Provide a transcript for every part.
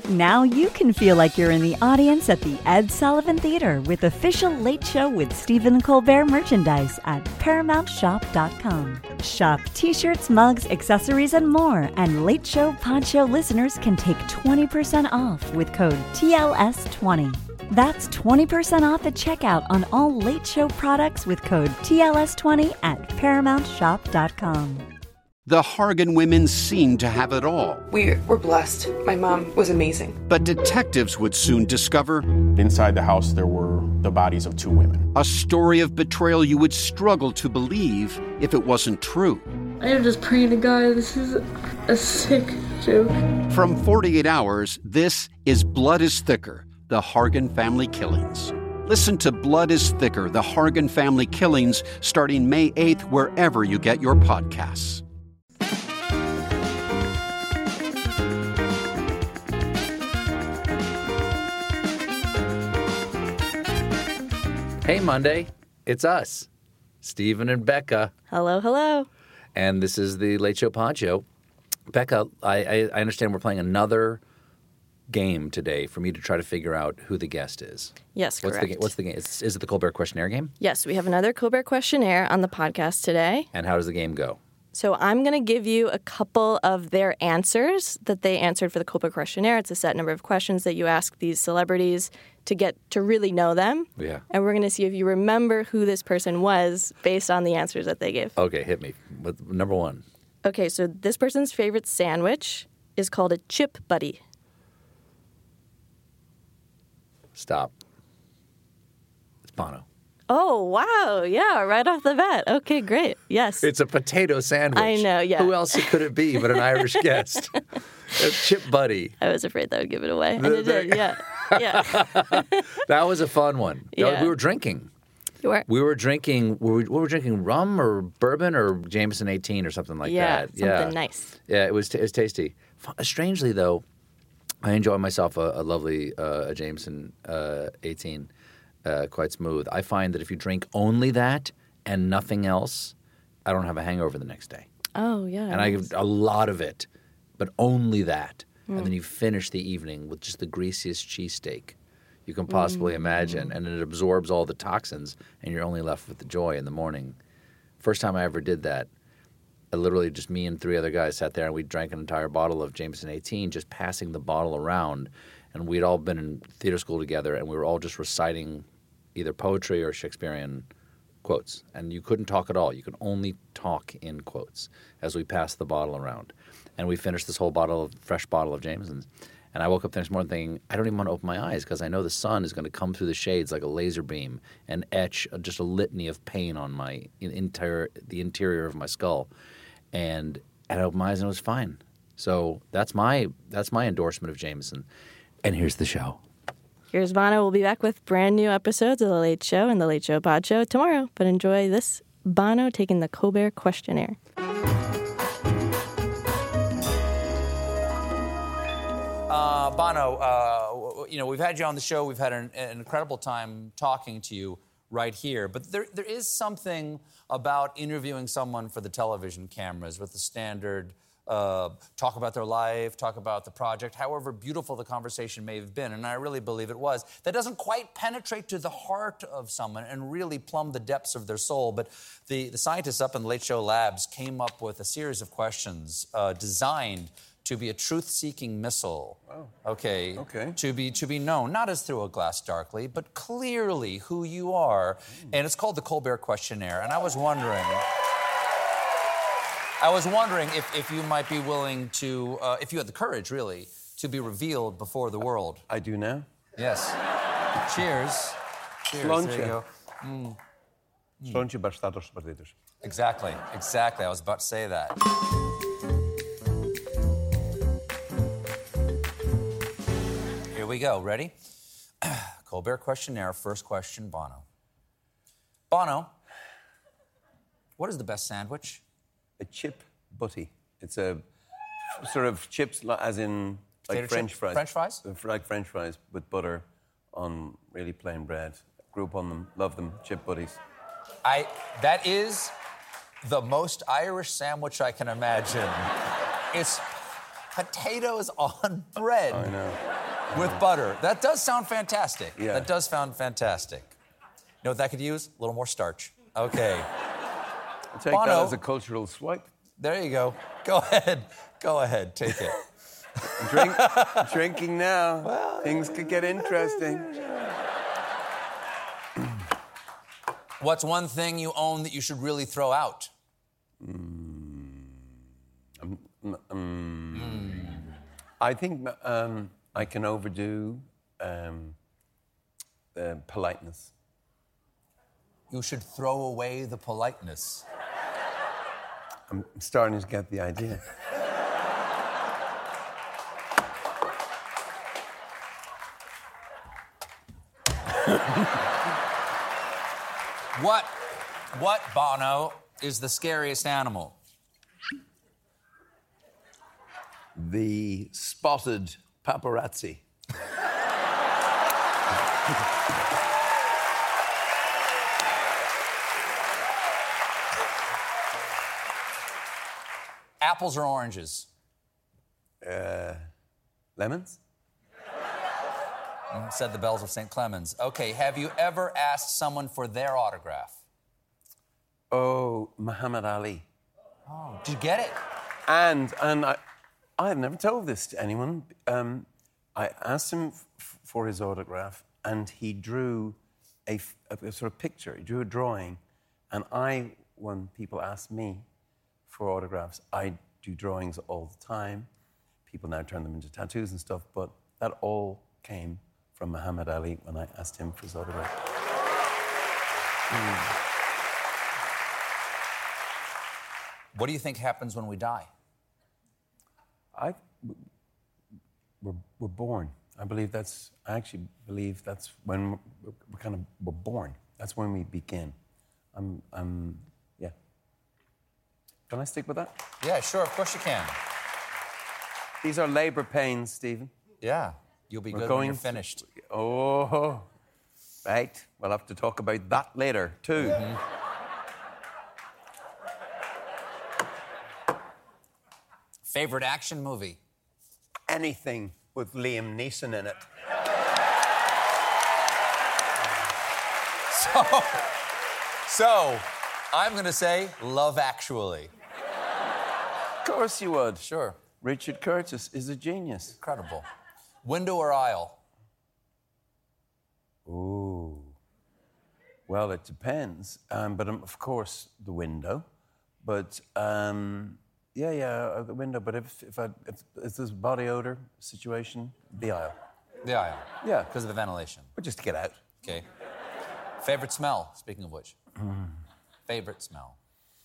Now you can feel like you're in the audience at the Ed Sullivan Theater with official Late Show with Stephen Colbert merchandise at ParamountShop.com. Shop t-shirts, mugs, accessories, and more. And Late Show Pod Show listeners can take 20% off with code TLS20. That's 20% off at checkout on all Late Show products with code TLS20 at ParamountShop.com. The Hargan women seemed to have it all. We're blessed. My mom was amazing. But detectives would soon discover inside the house there were the bodies of two women. A story of betrayal you would struggle to believe if it wasn't true. I am just praying to God, this is a sick joke. From 48 Hours, this is Blood is Thicker, The Hargan Family Killings. Listen to Blood is Thicker, The Hargan Family Killings, starting May 8th, wherever you get your podcasts. Hey, Monday, it's us, Stephen and Becca. Hello, hello. And this is the Late Show Pod Show. Becca, I understand we're playing another game today for me to try to figure out who the guest is. Yes, correct. What's the game? Is it the Colbert Questionnaire game? Yes, we have another Colbert Questionnaire on the podcast today. And how does the game go? So I'm going to give you a couple of their answers that they answered for the Colbert Questionnaire. It's a set number of questions that you ask these celebrities to get to really know them. Yeah. And we're going to see if you remember who this person was based on the answers that they gave. Okay, hit me. With number one. Okay, so this person's favorite sandwich is called a Chip Buddy. Stop. It's Bono. Oh, wow. Yeah, right off the bat. Okay, great. Yes. It's a potato sandwich. I know, yeah. Who else could it be but an Irish guest? A Chip Buddy. I was afraid that would give it away. And it did, yeah. Yeah. That was a fun one. Yeah. We were drinking. You were? We were drinking, we were drinking rum or bourbon or Jameson 18 or something like that. Yeah, something nice. Yeah, it was tasty. Strangely, though, I enjoy myself a lovely Jameson 18, quite smooth. I find that if you drink only that and nothing else, I don't have a hangover the next day. Oh, yeah. And I give a lot of it, but only that. And then you finish the evening with just the greasiest cheesesteak you can possibly imagine, and it absorbs all the toxins, and you're only left with the joy in the morning. First time I ever did that, literally just me and three other guys sat there, and we drank an entire bottle of Jameson 18, just passing the bottle around, and we'd all been in theater school together, and we were all just reciting either poetry or Shakespearean quotes, and you couldn't talk at all. You could only talk in quotes as we passed the bottle around. And we finished this whole fresh bottle of Jameson's. And I woke up the next morning thinking, I don't even want to open my eyes because I know the sun is going to come through the shades like a laser beam and etch just a litany of pain on the interior of my skull. And I opened my eyes and it was fine. So that's my endorsement of Jameson. And here's the show. Here's Bono. We'll be back with brand new episodes of The Late Show and The Late Show Pod Show tomorrow. But enjoy this Bono taking the Colbert Questionnaire. Bono, we've had you on the show. We've had an incredible time talking to you right here. But there is something about interviewing someone for the television cameras with the standard talk about their life, talk about the project, however beautiful the conversation may have been, and I really believe it was, that doesn't quite penetrate to the heart of someone and really plumb the depths of their soul. But the scientists up in the Late Show Labs came up with a series of questions designed to be a truth-seeking missile. Wow. Okay. To be known, not as through a glass darkly, but clearly who you are. And it's called the Colbert Questionnaire. And I was wondering if you might be willing to, if you had the courage, really, to be revealed before the world. I do now. Yes. Cheers. Cheers. There you go. Exactly. I was about to say that. Here we go. Ready? Colbert Questionnaire. First question, Bono. Bono, what is the best sandwich? A chip butty. It's a sort of chips as in like French fries. French fries? Like French fries with butter on really plain bread. Grew up on them, love them, chip butties. That is the most Irish sandwich I can imagine. Potatoes on bread. I know. With butter. That does sound fantastic. Yeah. That does sound fantastic. You know what that could use? A little more starch. Okay. I'll take Bono. that as a cultural swipe. There you go. Go ahead. Go ahead. Take it. Drinking now. Well, things could get interesting. What's one thing you own that you should really throw out? I think I can overdo politeness. You should throw away the politeness. I'm starting to get the idea. What, Bono, is the scariest animal? The spotted paparazzi. Apples or oranges? Lemons? Said the bells of St. Clemens. Okay, have you ever asked someone for their autograph? Oh, Muhammad Ali. Oh, did you get it? And I have never told this to anyone. I asked him for his autograph, and he drew a sort of picture. He drew a drawing, and when people ask me for autographs, I do drawings all the time. People now turn them into tattoos and stuff, but that all came from Muhammad Ali when I asked him for his autograph. What do you think happens when we die? We're born. I actually believe that's when we're born. That's when we begin. Yeah. Can I stick with that? Yeah, sure, of course you can. These are labor pains, Stephen. Yeah, you'll be good when you're finished. Right. We'll have to talk about that later, too. Mm-hmm. Favorite action movie? Anything with Liam Neeson in it. So, I'm going to say Love Actually. Of course you would. Sure. Richard Curtis is a genius. Incredible. Window or aisle? Ooh. Well, it depends. But of course, the window. But the window. But if there's a body odor situation, the aisle. The aisle. Yeah. Because of the ventilation. Or just to get out. Okay. Favorite smell, speaking of which? Favorite smell?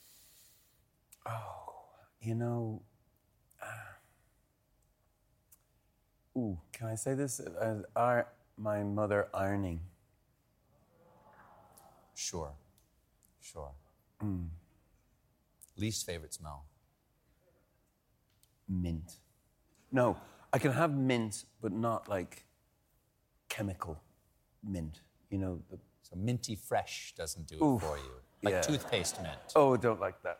Oh, you know... can I say this? My mother ironing. Sure. Least favorite smell? Mint. No, I can have mint, but not like chemical mint. You know, So minty fresh doesn't do it for you. Like yeah. toothpaste mint. Oh, don't like that.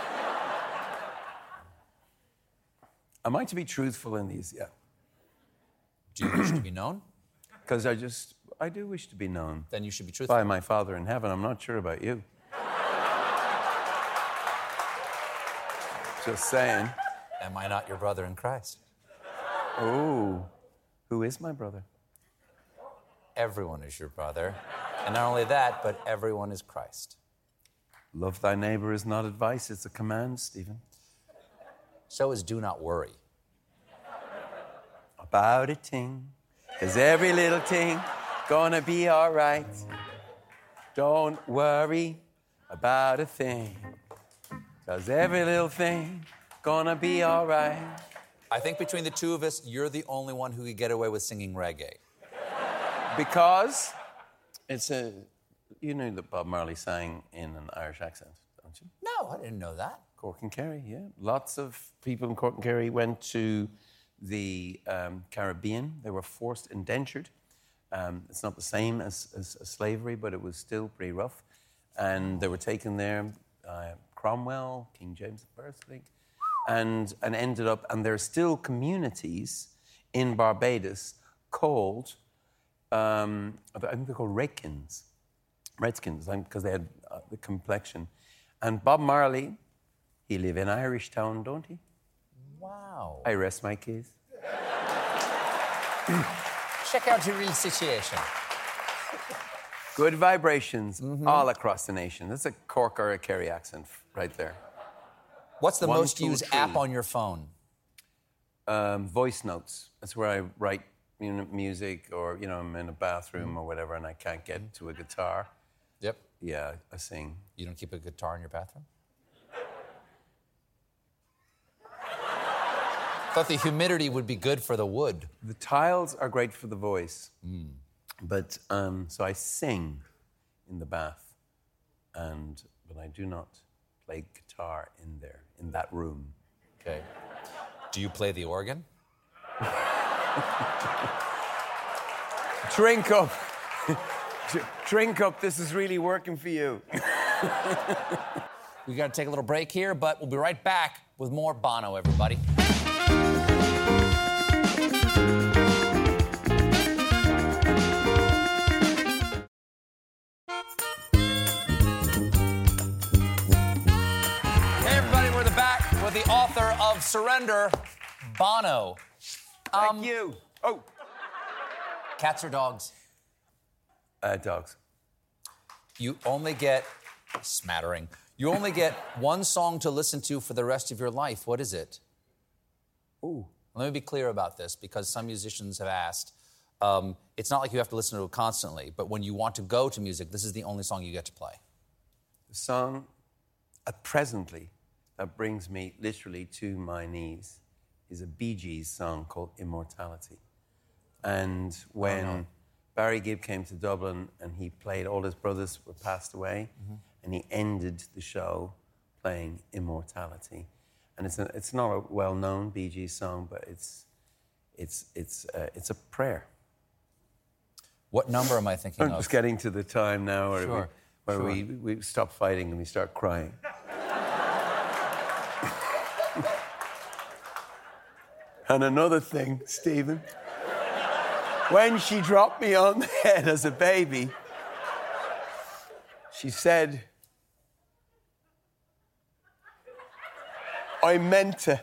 Am I to be truthful in these? Yeah. Do you wish to be known? Because I do wish to be known. Then you should be truthful. By my Father in heaven. I'm not sure about you. Just saying. Am I not your brother in Christ? Oh, who is my brother? Everyone is your brother. And not only that, but everyone is Christ. Love thy neighbor is not advice, it's a command, Stephen. So is do not worry. About a ting, 'cause every little ting gonna be all right. Don't worry about a thing, 'cause every little thing gonna be all right. I think between the two of us, you're the only one who could get away with singing reggae. Because you knew that Bob Marley sang in an Irish accent, don't you? No, I didn't know that. Cork and Kerry, yeah. Lots of people in Cork and Kerry went to the Caribbean. They were forced indentured. It's not the same as slavery, but it was still pretty rough. And they were taken there, Cromwell, King James I, I think. and ended up, and there are still communities in Barbados called, I think they're called Redskins, because they had the complexion. And Bob Marley, he live in Irish Town, don't he? Wow. I rest my case. Check out your real situation. Good vibrations all across the nation. That's a Cork or a Kerry accent right there. What's the 1, most 2, used 3. app on your phone? Voice notes. That's where I write music, or I'm in a bathroom or whatever, and I can't get to a guitar. Yep. Yeah, I sing. You don't keep a guitar in your bathroom? Thought the humidity would be good for the wood. The tiles are great for the voice, but so I sing in the bath, but I do not play guitar in that room. Okay. Do you play the organ? Drink up. Drink up. This is really working for you. We got to take a little break here, but we'll be right back with more Bono, everybody. Hey, everybody, we're back with the author of Surrender, Bono. Thank you. Oh. Cats or dogs? Dogs. You only get a smattering. You only get one song to listen to for the rest of your life. What is it? Ooh. Let me be clear about this, because some musicians have asked. It's not like you have to listen to it constantly, but when you want to go to music, this is the only song you get to play. The song presently that brings me literally to my knees is a Bee Gees song called Immortality. And when Barry Gibb came to Dublin and he played, all his brothers were passed away, and he ended the show playing Immortality. And it's not a well-known Bee Gees song, but it's a prayer. What number am I thinking I'm of? just getting to the time now where, Sure. we stop fighting and we start crying. And another thing, Stephen, when she dropped me on the head as a baby, she said, I meant to.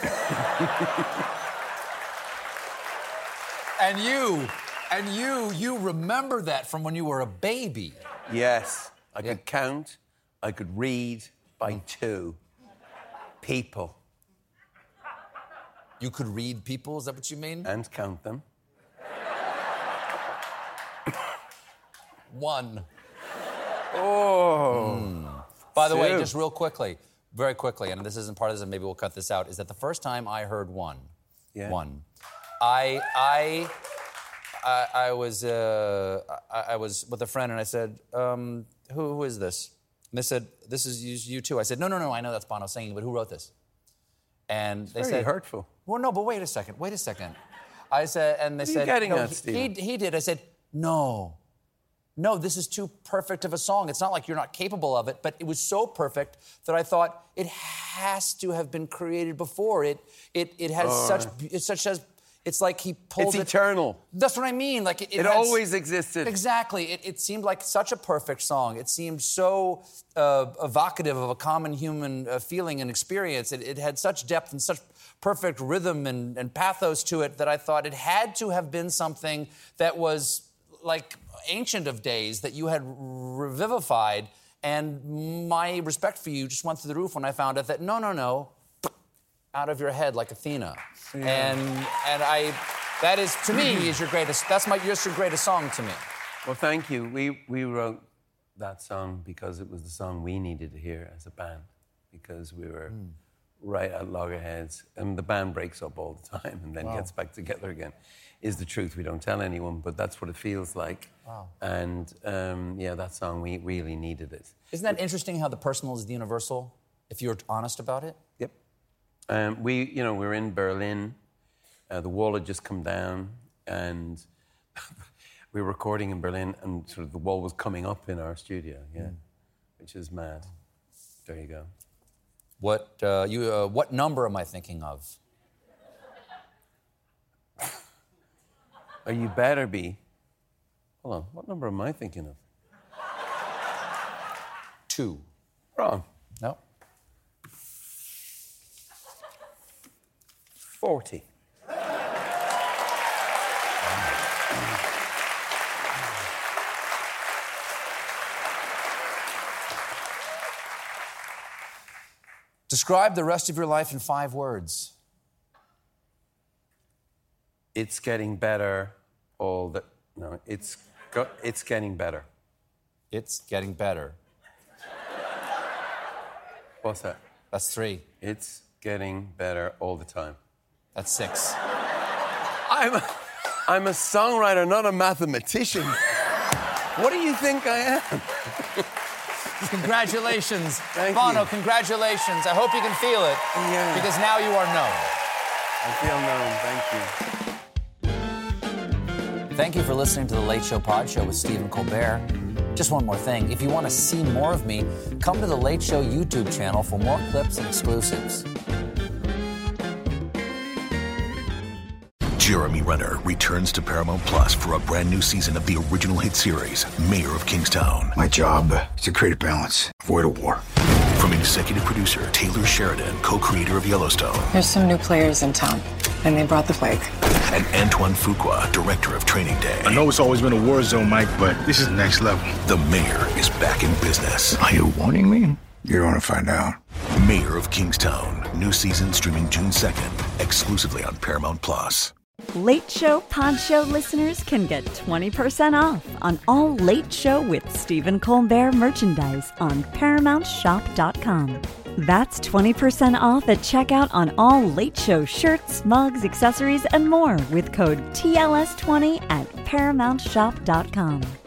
And you remember that from when you were a baby. Yes, I could count, I could read by 2. People. You could read people, is that what you mean? And count them. 1. Oh. By the way, 2. just real quickly, very quickly, and this isn't part of this, and maybe we'll cut this out, is that the first time I heard 1, I was with a friend, and I said, who is this? And they said, this is you too. I said, no, I know that's Bono singing, but who wrote this? And they said, hurtful. Well, no, but wait a second. I said, and they said, getting no, at, Stephen? he did. I said, no, this is too perfect of a song. It's not like you're not capable of it, but it was so perfect that I thought it has to have been created before. It has it's like he pulled It's eternal. That's what I mean. Like it always existed. Exactly. It seemed like such a perfect song. It seemed so evocative of a common human feeling and experience. It had such depth and such perfect rhythm and pathos to it that I thought it had to have been something that was like ancient of days that you had revivified. And my respect for you just went through the roof when I found out that no, out of your head like Athena. Yeah. And that is, to me, is your greatest, just your greatest song to me. Well, thank you. We wrote that song because it was the song we needed to hear as a band, because we were right at loggerheads, and the band breaks up all the time and then gets back together again. Is the truth. We don't tell anyone, but that's what it feels like. Wow. And that song, we really needed it. Isn't that interesting how the personal is the universal, if you're honest about it? Yep. We were in Berlin. The wall had just come down, and we were recording in Berlin, and sort of the wall was coming up in our studio, which is mad. There you go. What number am I thinking of? Oh, you better be. Hold on, what number am I thinking of? 2. Wrong. No. 40. Describe the rest of your life in 5 words. It's getting better all the... No, it's getting better. It's getting better. What's that? That's 3. It's getting better all the time. That's 6. I'm a songwriter, not a mathematician. What do you think I am? Congratulations. Thank Bono, you. congratulations. I hope you can feel it. Yeah. Because now you are known. I feel known. Thank you. Thank you for listening to The Late Show Pod Show with Stephen Colbert. Just one more thing. If you want to see more of me, come to The Late Show YouTube channel for more clips and exclusives. Jeremy Renner returns to Paramount Plus for a brand new season of the original hit series, Mayor of Kingstown. My job is to create a balance, avoid a war. From executive producer Taylor Sheridan, co-creator of Yellowstone. There's some new players in town, and they brought the plague. And Antoine Fuqua, director of Training Day. I know it's always been a war zone, Mike, but this is next level. The Mayor is back in business. Are you warning me? You're going to find out. Mayor of Kingstown. New season streaming June 2nd, exclusively on Paramount Plus. Late Show Pod Show listeners can get 20% off on all Late Show with Stephen Colbert merchandise on ParamountShop.com. That's 20% off at checkout on all Late Show shirts, mugs, accessories, and more with code TLS20 at ParamountShop.com.